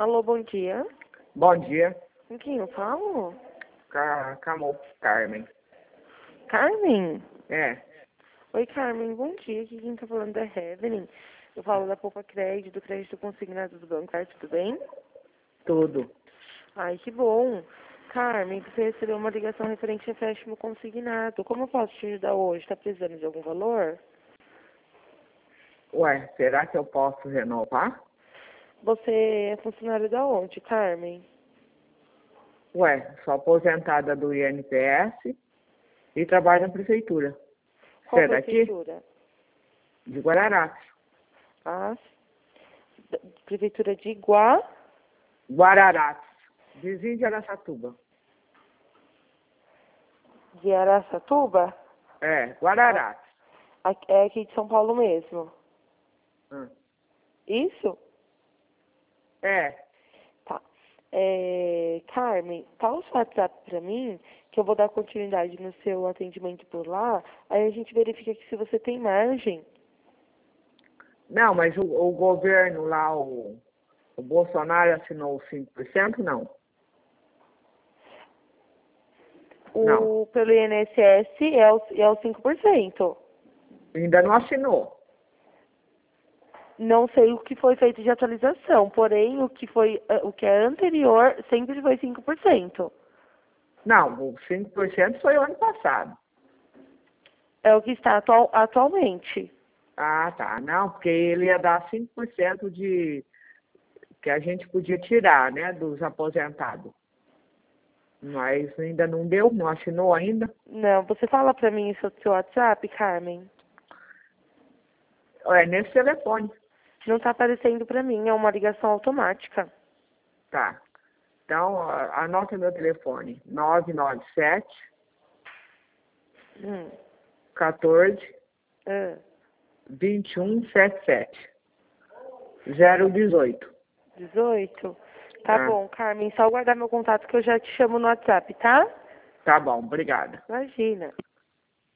Alô, bom dia. Bom dia, Com quem eu falo? Carmen. Carmen? É, Oi, Carmen, bom dia. Aqui quem tá falando é Evelyn. Eu falo da Poupa Crédito, do crédito consignado do banco. Tudo bem? tudo. Ai, que bom. Carmen, você recebeu uma ligação referente a empréstimo consignado. Como eu posso te ajudar hoje? Tá precisando de algum valor? Ué, será que eu posso renovar? Você é funcionário da onde, Carmen? Ué, sou aposentada do INPS e trabalho na prefeitura. Qual Você é daqui? prefeitura? De Guararapes. Ah, prefeitura de Guararapes, vizinho de Araçatuba. de Araçatuba? É, Guararapes. É aqui de São Paulo mesmo. Hum. Isso? É, Tá. Carmen, fala o seu WhatsApp pra mim, que eu vou dar continuidade no seu atendimento por lá. Aí a gente verifica que se você tem margem. não, mas o governo lá, o Bolsonaro assinou os 5%, não? Não, Pelo INSS é o 5%. ainda não assinou. Não sei o que foi feito de atualização, porém o que é anterior sempre foi 5%. Não, o 5% foi o ano passado. É o que está atualmente. Ah, tá. Não, porque ele ia dar 5% que a gente podia tirar, né, dos aposentados. Mas ainda não deu, não assinou ainda. Não, você fala pra mim isso do seu WhatsApp, Carmen? É nesse telefone. Não tá aparecendo pra mim, é uma ligação automática. Tá. Então, anota meu telefone. 997 Hum. 14 Ah, 2177 018. 18? Tá Ah, bom, Carmen, só guardar meu contato que eu já te chamo no WhatsApp, tá? tá bom, obrigada. Imagina.